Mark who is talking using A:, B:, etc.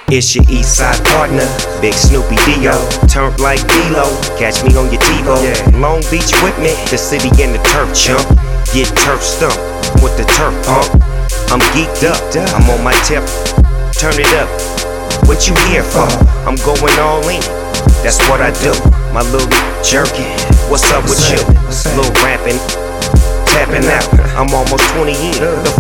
A: It's your east side partner, Big Snoopy Dio. Turned like D-Lo, catch me on your TiVo. Long Beach with me, the city and the turf chump. Get turf stumped with the turf pump. I'm geeked up, I'm on my tip. Turn it up, what you here for? I'm going all in, that's what I do. My little jerky, what's up with you? Little rapping, tapping out, I'm almost 20 in.